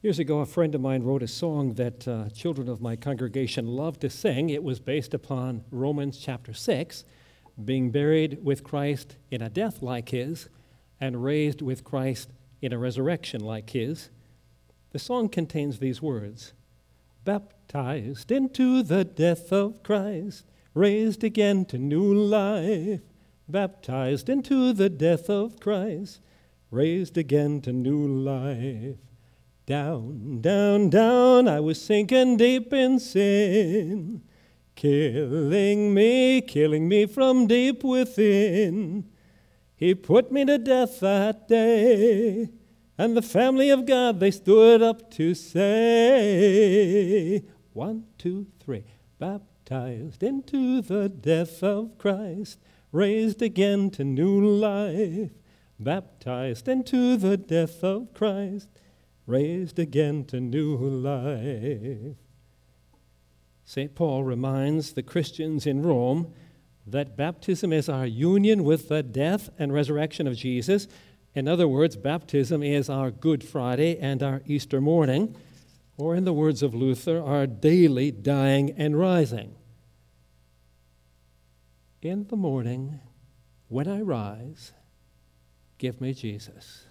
Years ago, a friend of mine wrote a song that children of my congregation loved to sing. It was based upon Romans chapter 6, being buried with Christ in a death like his and raised with Christ in a resurrection like his. The song contains these words: baptized into the death of Christ, raised again to new life. Baptized into the death of Christ, raised again to new life. Down, down, down, I was sinking deep in sin, killing me from deep within. He put me to death that day, and the family of God, they stood up to say, 1, 2, 3, baptized into the death of Christ, raised again to new life. Baptized into the death of Christ, raised again to new life. St. Paul reminds the Christians in Rome that baptism is our union with the death and resurrection of Jesus. In other words, baptism is our Good Friday and our Easter morning, or in the words of Luther, our daily dying and rising. In the morning, when I rise, give me Jesus.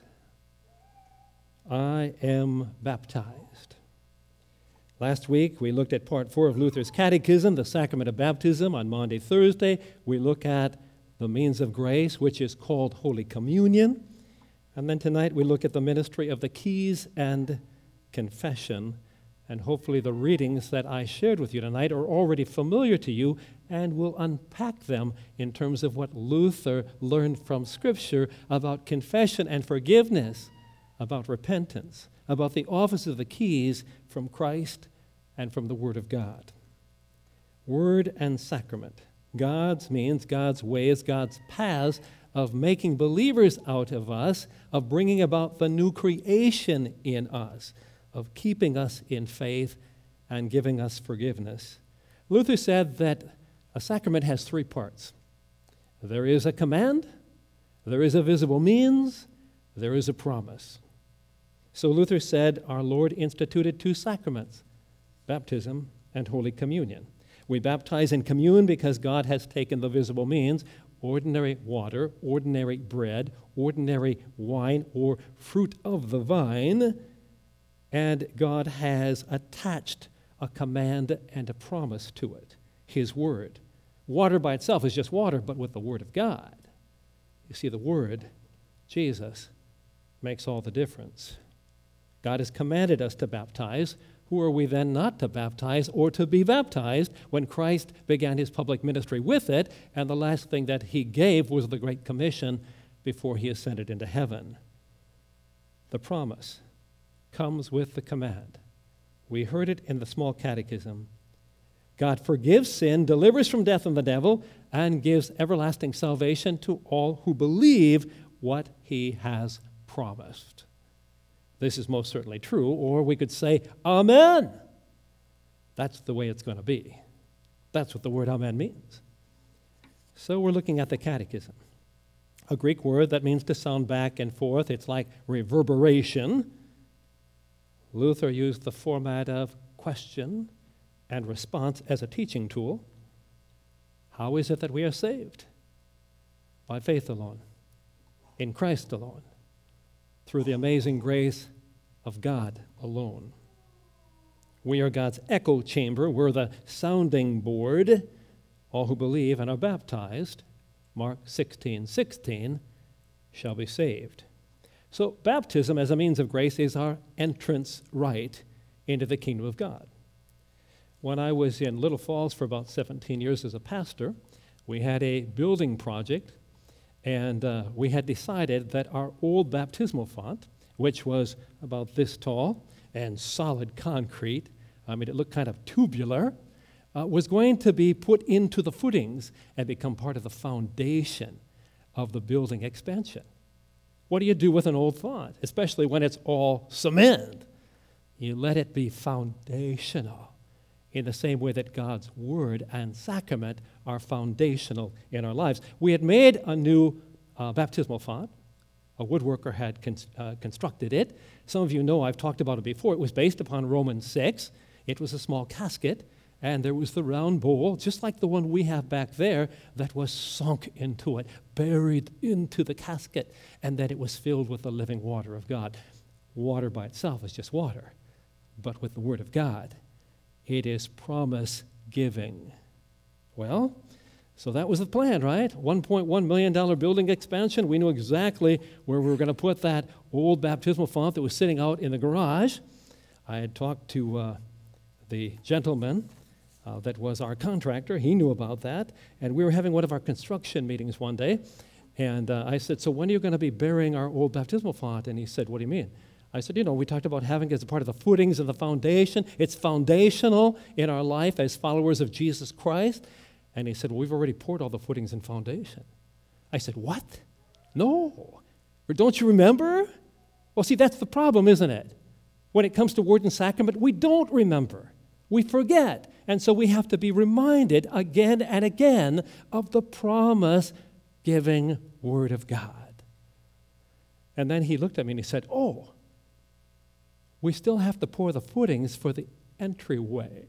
I am baptized. Last week, we looked at part 4 of Luther's Catechism, the sacrament of baptism. On Maundy, Thursday, we look at the means of grace, which is called Holy Communion. And then tonight, we look at the ministry of the keys and confession. And hopefully the readings that I shared with you tonight are already familiar to you, and we'll unpack them in terms of what Luther learned from Scripture about confession and forgiveness, about repentance, about the office of the keys from Christ and from the Word of God. Word and sacrament. God's means, God's ways, God's paths of making believers out of us, of bringing about the new creation in us, of keeping us in faith and giving us forgiveness. Luther said that a sacrament has 3 parts. There is a command, there is a visible means, there is a promise. So Luther said our Lord instituted 2 sacraments, baptism and Holy Communion. We baptize and commune because God has taken the visible means, ordinary water, ordinary bread, ordinary wine or fruit of the vine, and God has attached a command and a promise to it, His Word. Water by itself is just water, but with the Word of God. You see, the Word, Jesus, makes all the difference. God has commanded us to baptize. Who are we then not to baptize or to be baptized when Christ began his public ministry with it, and the last thing that he gave was the Great Commission before he ascended into heaven? The promise comes with the command. We heard it in the small catechism. God forgives sin, delivers from death and the devil, and gives everlasting salvation to all who believe what he has promised. This is most certainly true, or we could say, Amen. That's the way it's going to be. That's what the word Amen means. So we're looking at the catechism, a Greek word that means to sound back and forth. It's like reverberation. Luther used the format of question and response as a teaching tool. How is it that we are saved? By faith alone, in Christ alone, through the amazing grace of God alone. We are God's echo chamber. We're the sounding board. All who believe and are baptized, Mark 16:16, shall be saved. So baptism as a means of grace is our entrance right into the kingdom of God. When I was in Little Falls for about 17 years as a pastor, we had a building project, and we had decided that our old baptismal font, which was about this tall and solid concrete, it looked kind of tubular, was going to be put into the footings and become part of the foundation of the building expansion. What do you do with an old font, especially when it's all cement? You let it be foundational in the same way that God's Word and sacrament are foundational in our lives. We had made a new baptismal font, A woodworker had constructed it. Some of you know I've talked about it before. It was based upon Romans 6. It was a small casket, and there was the round bowl, just like the one we have back there, that was sunk into it, buried into the casket, and then it was filled with the living water of God. Water by itself is just water, but with the Word of God, it is promise-giving. Well, so that was the plan, right? $1.1 million building expansion. We knew exactly where we were going to put that old baptismal font that was sitting out in the garage. I had talked to the gentleman that was our contractor. He knew about that. And we were having one of our construction meetings one day. And I said, so when are you going to be burying our old baptismal font? And he said, what do you mean? I said, we talked about having it as a part of the footings of the foundation. It's foundational in our life as followers of Jesus Christ. And he said, well, we've already poured all the footings and foundation. I said, what? No. Or don't you remember? Well, see, that's the problem, isn't it? When it comes to word and sacrament, we don't remember. We forget. And so we have to be reminded again and again of the promise-giving Word of God. And then he looked at me and he said, oh, we still have to pour the footings for the entryway.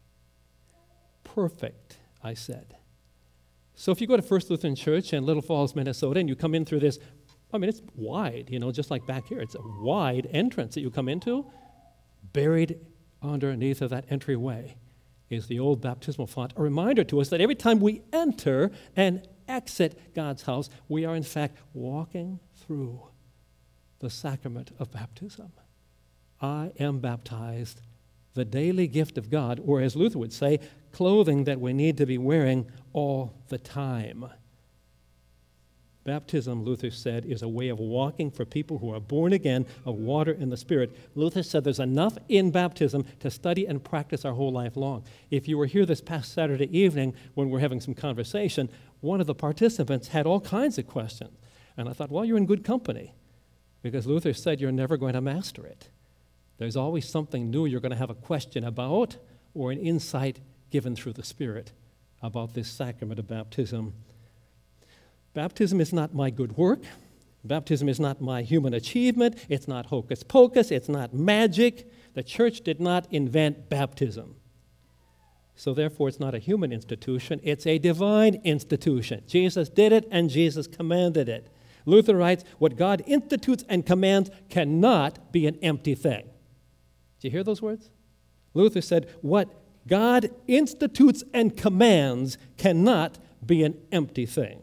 Perfect, I said. So if you go to First Lutheran Church in Little Falls, Minnesota, and you come in through this, it's wide, just like back here. It's a wide entrance that you come into. Buried underneath of that entryway is the old baptismal font, a reminder to us that every time we enter and exit God's house, we are in fact walking through the sacrament of baptism. I am baptized, the daily gift of God, or as Luther would say, clothing that we need to be wearing all the time. Baptism, Luther said, is a way of walking for people who are born again of water and the Spirit. Luther said there's enough in baptism to study and practice our whole life long. If you were here this past Saturday evening when we're having some conversation, one of the participants had all kinds of questions. And I thought, well, you're in good company, because Luther said you're never going to master it. There's always something new you're going to have a question about, or an insight given through the Spirit about this sacrament of baptism. Baptism is not my good work. Baptism is not my human achievement. It's not hocus pocus. It's not magic. The church did not invent baptism. So therefore, it's not a human institution. It's a divine institution. Jesus did it, and Jesus commanded it. Luther writes, what God institutes and commands cannot be an empty thing. Did you hear those words? Luther said, what God institutes and commands cannot be an empty thing.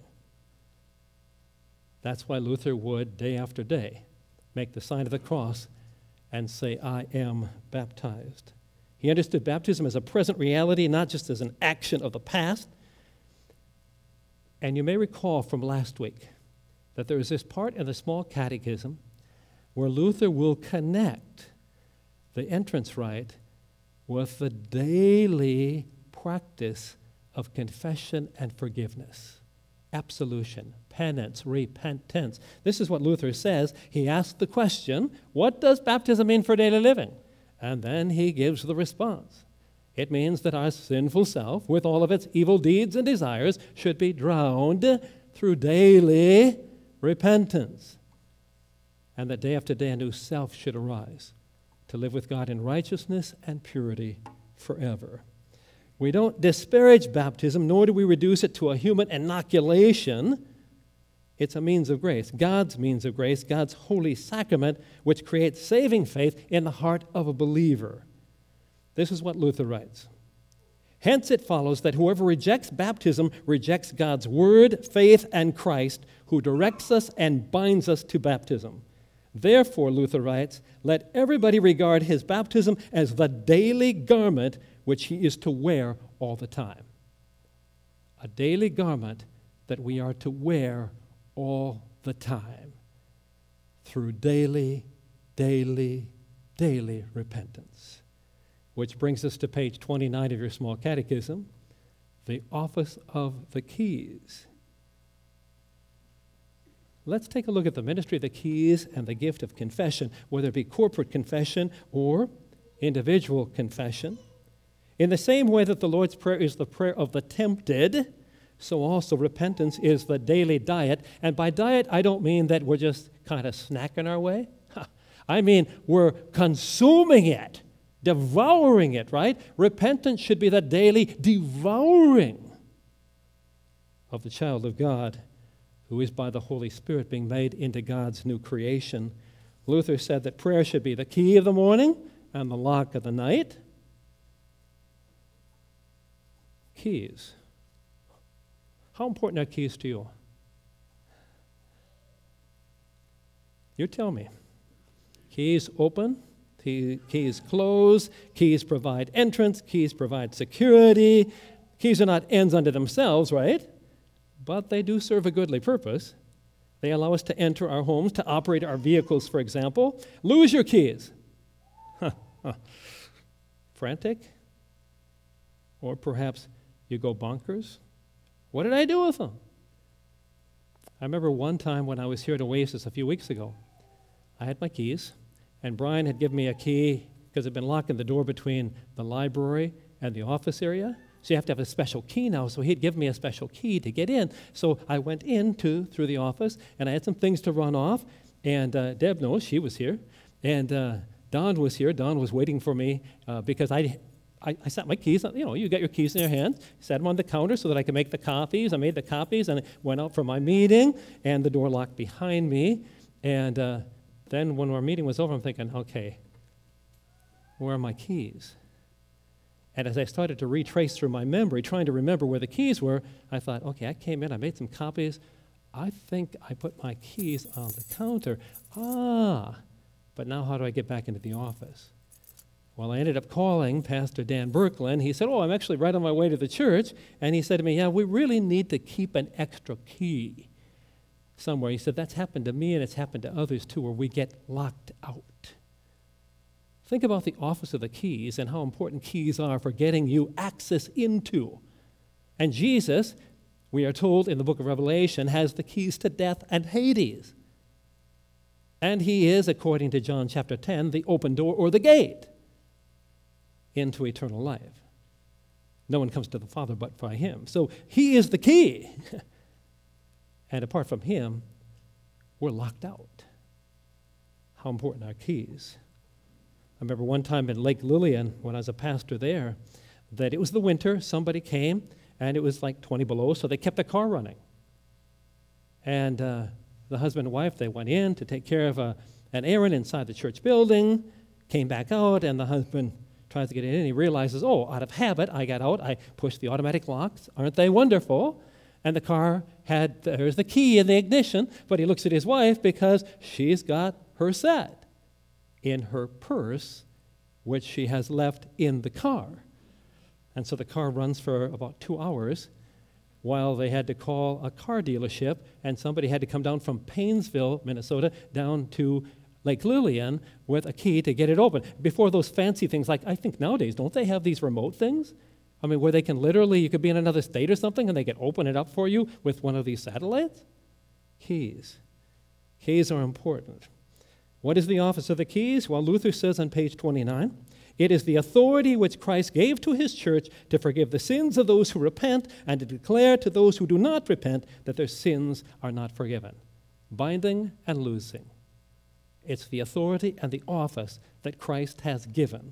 That's why Luther would, day after day, make the sign of the cross and say, I am baptized. He understood baptism as a present reality, not just as an action of the past. And you may recall from last week that there is this part in the small catechism where Luther will connect the entrance rite with the daily practice of confession and forgiveness, absolution, penance, repentance. This is what Luther says. He asks the question, what does baptism mean for daily living? And then he gives the response. It means that our sinful self, with all of its evil deeds and desires, should be drowned through daily repentance. And that day after day a new self should arise to live with God in righteousness and purity forever. We don't disparage baptism, nor do we reduce it to a human inoculation. It's a means of grace, God's means of grace, God's holy sacrament, which creates saving faith in the heart of a believer. This is what Luther writes. Hence it follows that whoever rejects baptism rejects God's word, faith, and Christ, who directs us and binds us to baptism. Therefore, Luther writes, let everybody regard his baptism as the daily garment which he is to wear all the time. A daily garment that we are to wear all the time through daily repentance. Which brings us to page 29 of your small catechism, the office of the keys. Let's take a look at the ministry of the keys and the gift of confession, whether it be corporate confession or individual confession. In the same way that the Lord's Prayer is the prayer of the tempted, so also repentance is the daily diet. And by diet, I don't mean that we're just kind of snacking our way. I mean we're consuming it, devouring it, right? Repentance should be the daily devouring of the child of God who is by the Holy Spirit being made into God's new creation. Luther said that prayer should be the key of the morning and the lock of the night. Keys. How important are keys to you? You tell me. Keys open, keys close, keys provide entrance, keys provide security. Keys are not ends unto themselves, right? But they do serve a goodly purpose. They allow us to enter our homes, to operate our vehicles, for example. Lose your keys. Frantic? Or perhaps you go bonkers. What did I do with them? I remember one time when I was here at Oasis a few weeks ago, I had my keys, and Brian had given me a key because it had been locking the door between the library and the office area. So you have to have a special key now. So he'd given me a special key to get in. So I went in through the office, and I had some things to run off. And Deb knows, she was here. And Don was here. Don was waiting for me because I set my keys. You got your keys in your hands. Set them on the counter so that I could make the copies. I made the copies, and I went out for my meeting, and the door locked behind me. And then when our meeting was over, I'm thinking, okay, where are my keys? And as I started to retrace through my memory, trying to remember where the keys were, I thought, okay, I came in, I made some copies. I think I put my keys on the counter. But now how do I get back into the office? Well, I ended up calling Pastor Dan Berkland. He said, I'm actually right on my way to the church. And he said to me, we really need to keep an extra key somewhere. He said, that's happened to me and it's happened to others too, where we get locked out. Think about the office of the keys and how important keys are for getting you access into. And Jesus, we are told in the book of Revelation, has the keys to death and Hades. And he is, according to John chapter 10, the open door or the gate into eternal life. No one comes to the Father but by him. So he is the key. And apart from him, we're locked out. How important are keys? I remember one time in Lake Lillian, when I was a pastor there, that it was the winter, somebody came, and it was like 20 below, so they kept the car running. And the husband and wife, they went in to take care of an errand inside the church building, came back out, and the husband tries to get in, and he realizes, out of habit, I got out, I pushed the automatic locks. Aren't they wonderful? And the car there's the key in the ignition, but he looks at his wife because she's got her set in her purse, which she has left in the car. And so the car runs for about 2 hours while they had to call a car dealership, and somebody had to come down from Painesville, Minnesota, down to Lake Lillian with a key to get it open. Before those fancy things, like I think nowadays, don't they have these remote things? I mean, where they can literally, you could be in another state or something, and they can open it up for you with one of these satellites? Keys. Keys are important. What is the office of the keys? Well, Luther says on page 29, it is the authority which Christ gave to his church to forgive the sins of those who repent and to declare to those who do not repent that their sins are not forgiven. Binding and loosing. It's the authority and the office that Christ has given.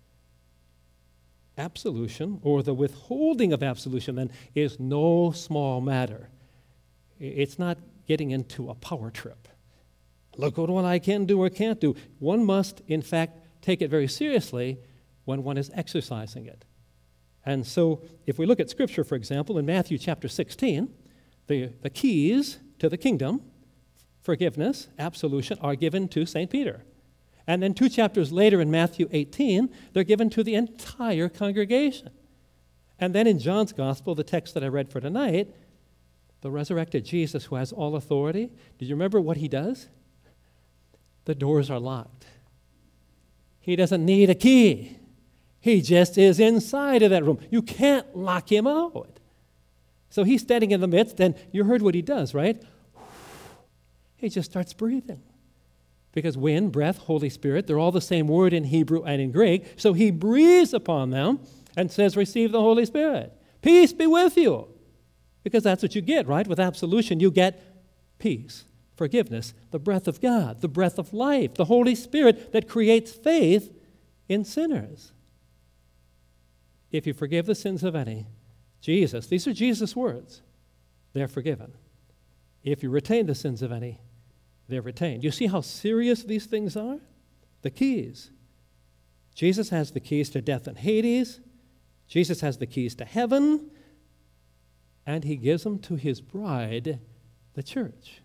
Absolution, or the withholding of absolution, then, is no small matter. It's not getting into a power trip. Look at what I can do or can't do. One must, in fact, take it very seriously when one is exercising it. And so, if we look at Scripture, for example, in Matthew chapter 16, the keys to the kingdom, forgiveness, absolution, are given to St. Peter. And then 2 chapters later in Matthew 18, they're given to the entire congregation. And then in John's Gospel, the text that I read for tonight, the resurrected Jesus who has all authority, did you remember what he does? The doors are locked. He doesn't need a key. He just is inside of that room. You can't lock him out. So he's standing in the midst, and you heard what he does, right? He just starts breathing. Because wind, breath, Holy Spirit, they're all the same word in Hebrew and in Greek. So he breathes upon them and says, receive the Holy Spirit. Peace be with you. Because that's what you get, right? With absolution, you get peace, forgiveness, the breath of God, the breath of life, the Holy Spirit that creates faith in sinners. If you forgive the sins of any, Jesus, these are Jesus' words, they're forgiven. If you retain the sins of any, they're retained. You see how serious these things are? The keys. Jesus has the keys to death and Hades. Jesus has the keys to heaven. And he gives them to his bride, the church.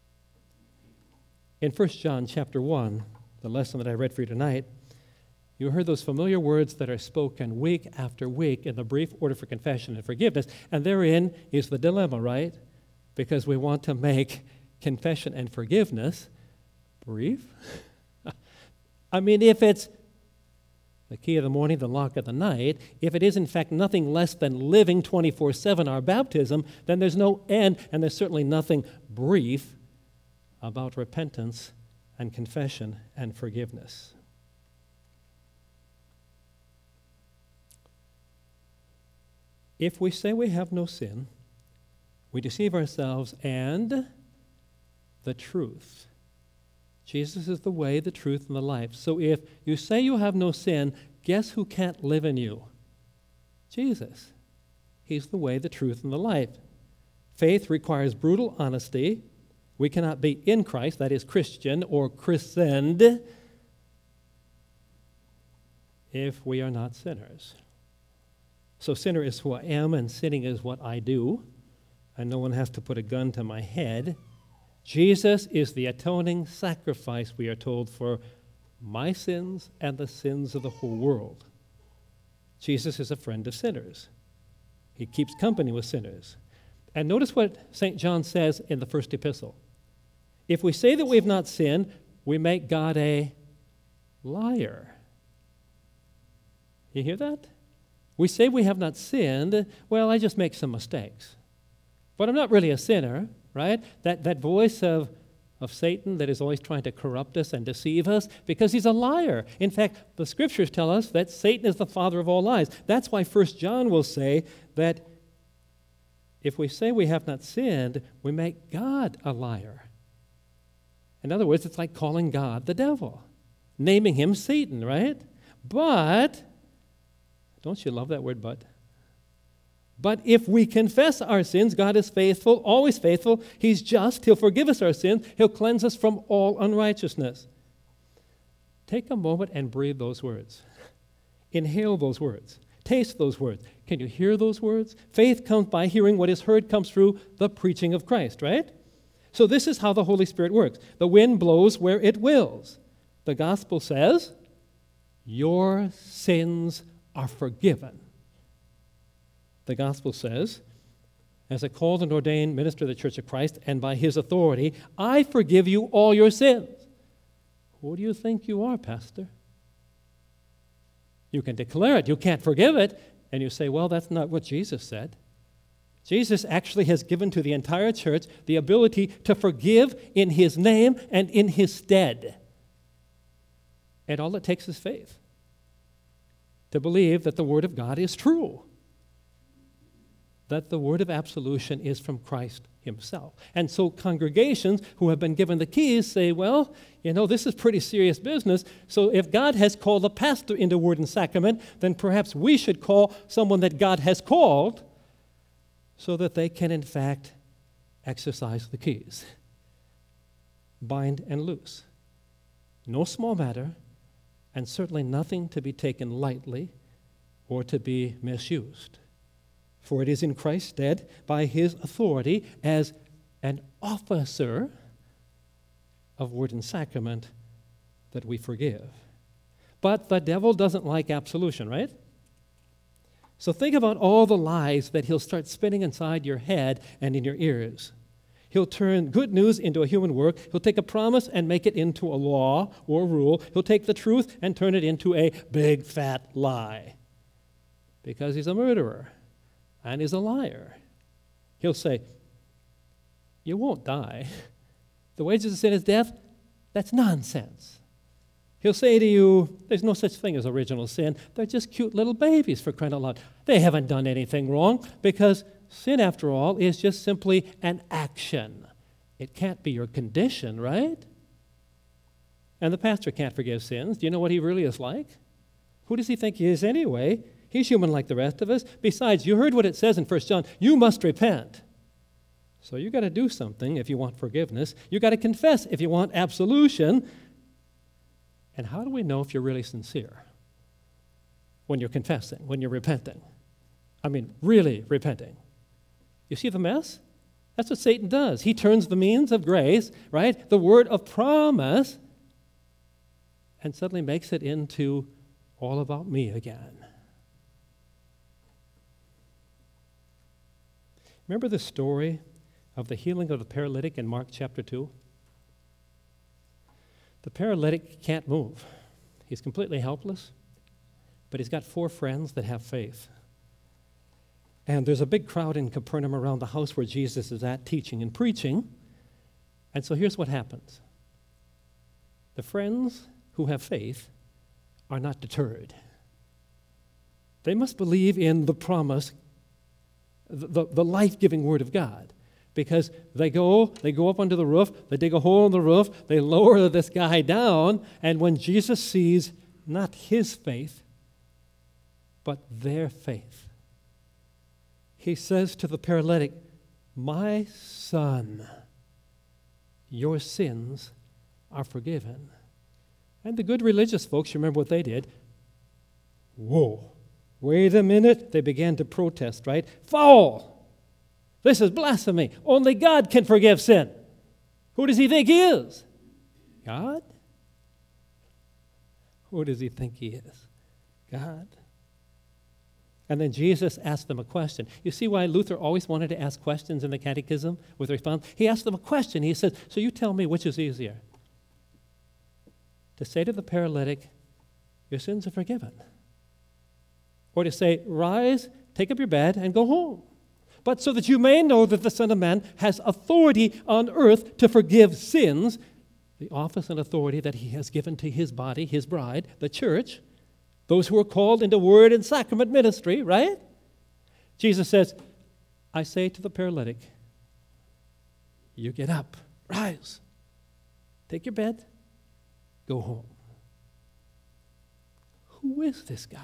In 1 John chapter 1, the lesson that I read for you tonight, you heard those familiar words that are spoken week after week in the brief order for confession and forgiveness. And therein is the dilemma, right? Because we want to make confession and forgiveness brief. I mean, if it's the key of the morning, the lock of the night, if it is in fact nothing less than living 24/7 our baptism, then there's no end, and there's certainly nothing brief about repentance and confession and forgiveness. If we say we have no sin, we deceive ourselves and the truth. Jesus is the way, the truth, and the life. So if you say you have no sin, guess who can't live in you? Jesus. He's the way, the truth, and the life. Faith requires brutal honesty. We cannot be in Christ, that is Christian or christened, if we are not sinners. So sinner is who I am, and sinning is what I do, and no one has to put a gun to my head. Jesus is the atoning sacrifice, we are told, for my sins and the sins of the whole world. Jesus is a friend of sinners. He keeps company with sinners. And notice what St. John says in the first epistle. If we say that we have not sinned, we make God a liar. You hear that? We say we have not sinned. Well, I just make some mistakes. But I'm not really a sinner, right? That voice of Satan that is always trying to corrupt us and deceive us, because he's a liar. In fact, the scriptures tell us that Satan is the father of all lies. That's why 1 John will say that if we say we have not sinned, we make God a liar. In other words, it's like calling God the devil, naming him Satan, right? But, don't you love that word, but? But if we confess our sins, God is faithful, always faithful. He's just. He'll forgive us our sins. He'll cleanse us from all unrighteousness. Take a moment and breathe those words. Inhale those words. Taste those words. Can you hear those words? Faith comes by hearing. What is heard comes through the preaching of Christ, right? So this is how the Holy Spirit works. The wind blows where it wills. The gospel says, your sins are forgiven. The gospel says, as a called and ordained minister of the Church of Christ, and by his authority, I forgive you all your sins. Who do you think you are, Pastor? You can declare it. You can't forgive it. And you say, well, that's not what Jesus said. Jesus actually has given to the entire church the ability to forgive in his name and in his stead. And all it takes is faith to believe that the Word of God is true, that the word of absolution is from Christ himself. And so congregations who have been given the keys say, well, this is pretty serious business, so if God has called a pastor into word and sacrament, then perhaps we should call someone that God has called so that they can, in fact, exercise the keys. Bind and loose. No small matter, and certainly nothing to be taken lightly or to be misused. For it is in Christ's stead, by his authority as an officer of word and sacrament, that we forgive. But the devil doesn't like absolution, right? So think about all the lies that he'll start spinning inside your head and in your ears. He'll turn good news into a human work. He'll take a promise and make it into a law or rule. He'll take the truth and turn it into a big fat lie. Because he's a murderer and he's a liar. He'll say, you won't die. The wages of sin is death. That's nonsense. He'll say to you, there's no such thing as original sin. They're just cute little babies, for crying out loud. They haven't done anything wrong because sin, after all, is just simply an action. It can't be your condition, right? And the pastor can't forgive sins. Do you know what he really is like? Who does he think he is anyway? He's human like the rest of us. Besides, you heard what it says in 1 John. You must repent. So you got to do something if you want forgiveness. You got to confess if you want absolution. And how do we know if you're really sincere? When you're confessing, when you're repenting. I mean, really repenting. You see the mess? That's what Satan does. He turns the means of grace, right, the word of promise, and suddenly makes it into all about me again. Remember the story of the healing of the paralytic in Mark chapter 2? The paralytic can't move. He's completely helpless, but he's got 4 friends that have faith. And there's a big crowd in Capernaum around the house where Jesus is at teaching and preaching. And so here's what happens. The friends who have faith are not deterred. They must believe in the promise, the life-giving word of God. Because they go up onto the roof, they dig a hole in the roof, they lower this guy down, and when Jesus sees not his faith, but their faith, he says to the paralytic, "My son, your sins are forgiven." And the good religious folks, you remember what they did? Whoa, wait a minute. They began to protest, right? Foul! This is blasphemy. Only God can forgive sin. Who does he think he is? God? Who does he think he is? God. And then Jesus asked them a question. You see why Luther always wanted to ask questions in the catechism with response? He asked them a question. He said, so you tell me which is easier? To say to the paralytic, your sins are forgiven. Or to say, rise, take up your bed, and go home. But so that you may know that the Son of Man has authority on earth to forgive sins, the office and authority that he has given to his body, his bride, the church, those who are called into word and sacrament ministry, right? Jesus says, I say to the paralytic, you get up, rise, take your bed, go home. Who is this guy?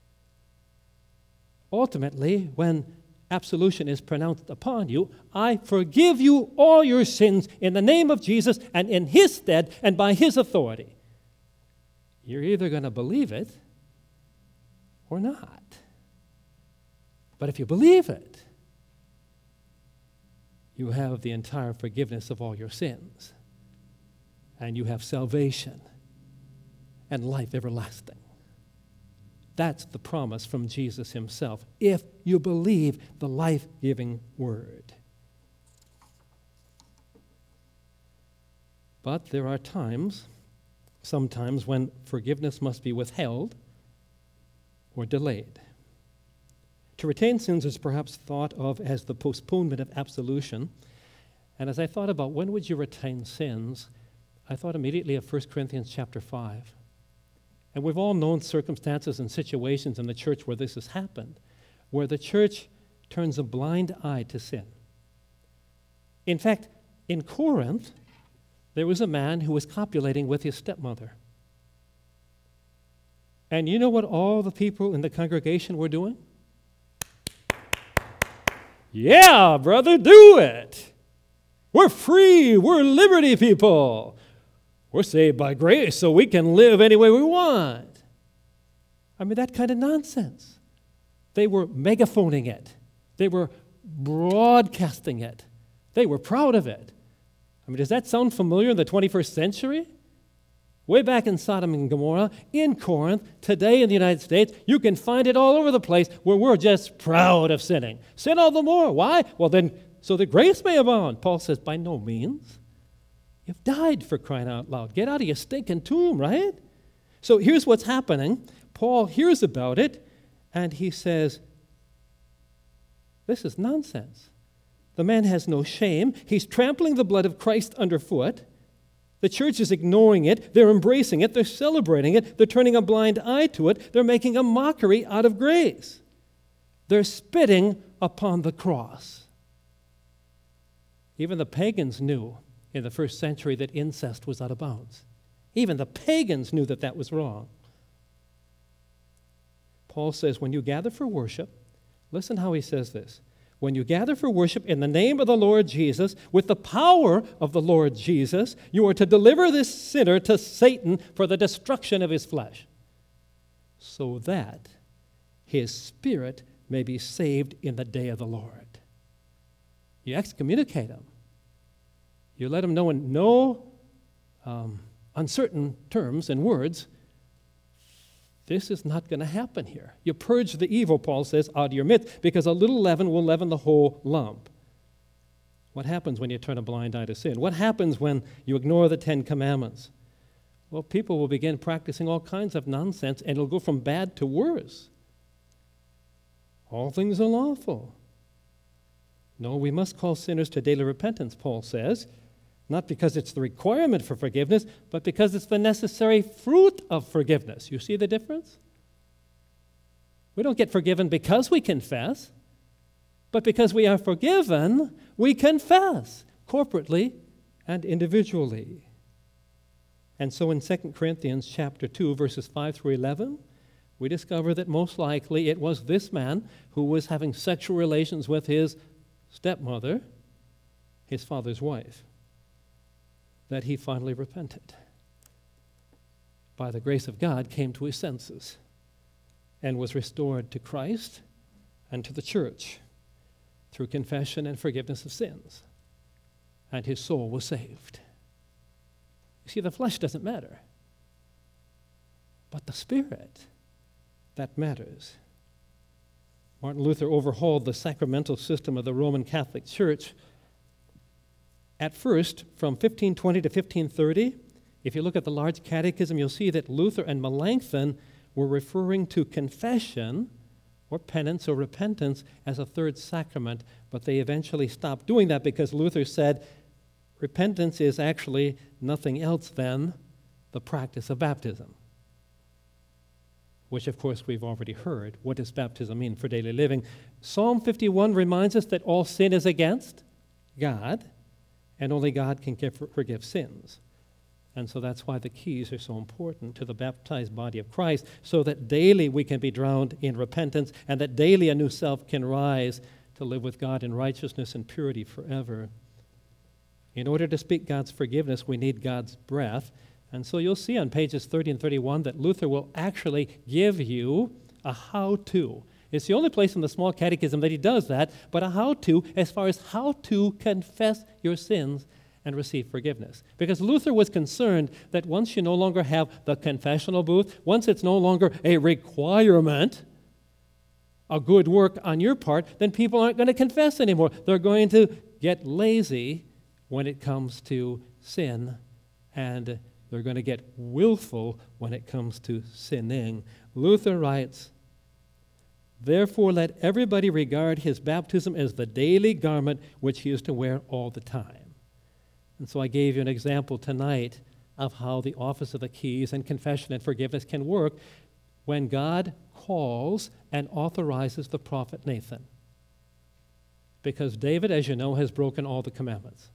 Ultimately, when absolution is pronounced upon you, I forgive you all your sins in the name of Jesus and in his stead and by his authority. You're either going to believe it or not. But if you believe it, you have the entire forgiveness of all your sins, and you have salvation and life everlasting. That's the promise from Jesus himself, if you believe the life-giving word. But there are sometimes when forgiveness must be withheld or delayed. To retain sins is perhaps thought of as the postponement of absolution. And as I thought about when would you retain sins, I thought immediately of 1 Corinthians chapter 5. And we've all known circumstances and situations in the church where this has happened, where the church turns a blind eye to sin. In fact, in Corinth, there was a man who was copulating with his stepmother. And you know what all the people in the congregation were doing? Yeah, brother, do it. We're free. We're liberty people. We're saved by grace so we can live any way we want. I mean, that kind of nonsense. They were megaphoning it. They were broadcasting it. They were proud of it. I mean, does that sound familiar in the 21st century? Way back in Sodom and Gomorrah, in Corinth, today in the United States, you can find it all over the place where we're just proud of sinning. Sin all the more. Why? Well, then, so that grace may abound. Paul says, by no means. You've died, for crying out loud. Get out of your stinking tomb, right? So here's what's happening. Paul hears about it, and he says, this is nonsense. The man has no shame. He's trampling the blood of Christ underfoot. The church is ignoring it. They're embracing it. They're celebrating it. They're turning a blind eye to it. They're making a mockery out of grace. They're spitting upon the cross. Even the pagans knew in the first century that incest was out of bounds. Even the pagans knew that that was wrong. Paul says, when you gather for worship, listen how he says this. When you gather for worship in the name of the Lord Jesus, with the power of the Lord Jesus, you are to deliver this sinner to Satan for the destruction of his flesh, so that his spirit may be saved in the day of the Lord. You excommunicate him. You let him know in no uncertain terms and words, this is not going to happen here. You purge the evil, Paul says, out of your midst, because a little leaven will leaven the whole lump. What happens when you turn a blind eye to sin? What happens when you ignore the 10 Commandments? Well, people will begin practicing all kinds of nonsense, and it'll go from bad to worse. All things are lawful. No, we must call sinners to daily repentance, Paul says, not because it's the requirement for forgiveness, but because it's the necessary fruit of forgiveness. You see the difference? We don't get forgiven because we confess, but because we are forgiven, we confess corporately and individually. And so in 2 Corinthians chapter 2, verses 5 through 11, we discover that most likely it was this man who was having sexual relations with his stepmother, his father's wife, that he finally repented. By the grace of God, came to his senses and was restored to Christ and to the church through confession and forgiveness of sins. And his soul was saved. You see, the flesh doesn't matter, but the Spirit, that matters. Martin Luther overhauled the sacramental system of the Roman Catholic Church. At first, from 1520 to 1530, if you look at the large catechism, you'll see that Luther and Melanchthon were referring to confession or penance or repentance as a third sacrament, but they eventually stopped doing that because Luther said repentance is actually nothing else than the practice of baptism, which, of course, we've already heard. What does baptism mean for daily living? Psalm 51 reminds us that all sin is against God, and only God can forgive sins. And so that's why the keys are so important to the baptized body of Christ, so that daily we can be drowned in repentance, and that daily a new self can rise to live with God in righteousness and purity forever. In order to speak God's forgiveness, we need God's breath. And so you'll see on pages 30 and 31 that Luther will actually give you a how-to. It's the only place in the small catechism that he does that, but a how-to as far as how to confess your sins and receive forgiveness. Because Luther was concerned that once you no longer have the confessional booth, once it's no longer a requirement, a good work on your part, then people aren't going to confess anymore. They're going to get lazy when it comes to sin, and they're going to get willful when it comes to sinning. Luther writes, "Therefore let everybody regard his baptism as the daily garment which he is to wear all the time." And so I gave you an example tonight of how the office of the keys and confession and forgiveness can work when God calls and authorizes the prophet Nathan. Because David, as you know, has broken all the commandments.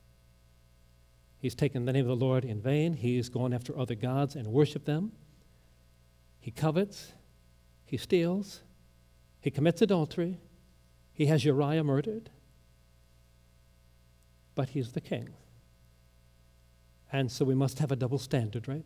He's taken the name of the Lord in vain. He's gone after other gods and worshiped them. He covets. He steals. He commits adultery. He has Uriah murdered. But he's the king. And so we must have a double standard, right?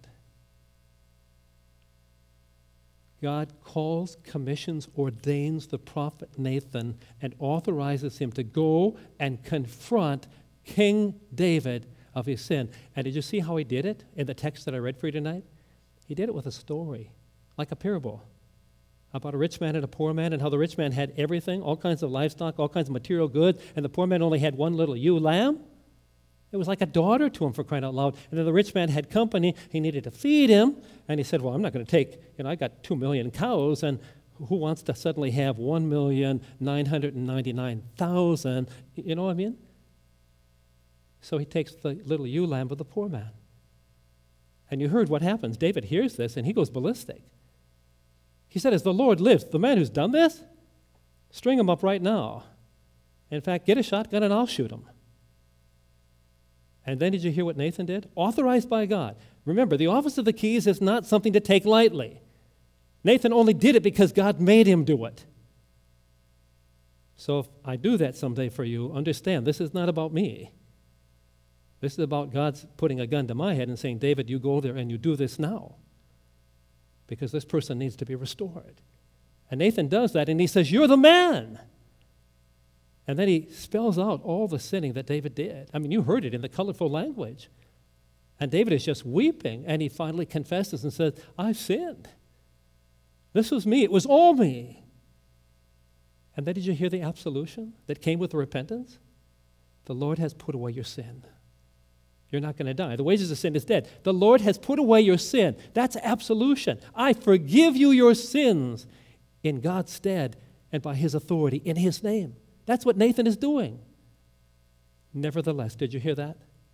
God calls, commissions, ordains the prophet Nathan and authorizes him to go and confront King David of his sin. And did you see how he did it in the text that I read for you tonight? He did it with a story, like a parable, about a rich man and a poor man, and how the rich man had everything, all kinds of livestock, all kinds of material goods, and the poor man only had one little ewe lamb. It was like a daughter to him, for crying out loud. And then the rich man had company. He needed to feed him, and he said, well, I'm not going to take, I got 2 million cows, and who wants to suddenly have 1,999,000? You know what I mean? So he takes the little ewe lamb of the poor man. And you heard what happens. David hears this, and he goes ballistic. He said, as the Lord lives, the man who's done this, String them up right now. In fact, get a shotgun and I'll shoot them. And then did you hear what Nathan did? Authorized by God. Remember, the office of the keys is not something to take lightly. Nathan only did it because God made him do it. So if I do that someday for you, understand this is not about me. This is about God's putting a gun to my head and saying, David, you go there and you do this now. Because this person needs to be restored. And Nathan does that and he says, you're the man. And then he spells out all the sinning that David did. I mean, you heard it in the colorful language. And David is just weeping, and he finally confesses and says, I've sinned. This was me. It was all me. And then did you hear the absolution that came with the repentance? The Lord has put away your sin. You're not going to die. The wages of sin is dead. The Lord has put away your sin. That's absolution. I forgive you your sins in God's stead and by his authority, in his name. That's what Nathan is doing. Nevertheless, did you hear that?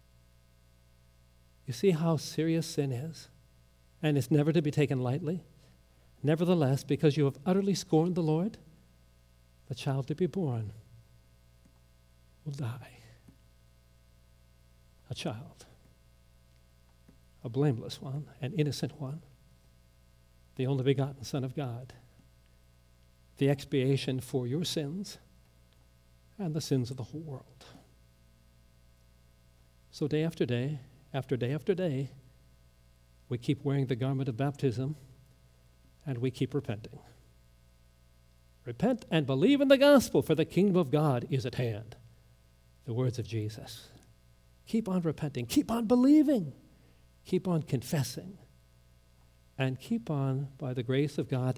You see how serious sin is? And it's never to be taken lightly. Nevertheless, because you have utterly scorned the Lord, the child to be born will die. A child, a blameless one, an innocent one, the only begotten Son of God, the expiation for your sins and the sins of the whole world. So day after day, after day after day, we keep wearing the garment of baptism and we keep repenting. Repent and believe in the gospel, for the kingdom of God is at hand. The words of Jesus. Keep on repenting. Keep on believing. Keep on confessing. And keep on, by the grace of God,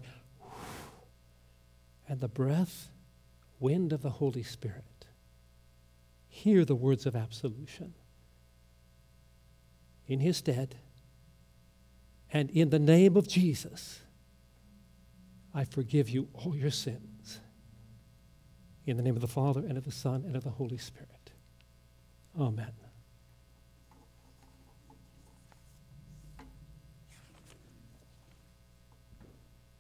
and the breath, wind of the Holy Spirit, hear the words of absolution. In his stead, and in the name of Jesus, I forgive you all your sins. In the name of the Father, and of the Son, and of the Holy Spirit. Amen.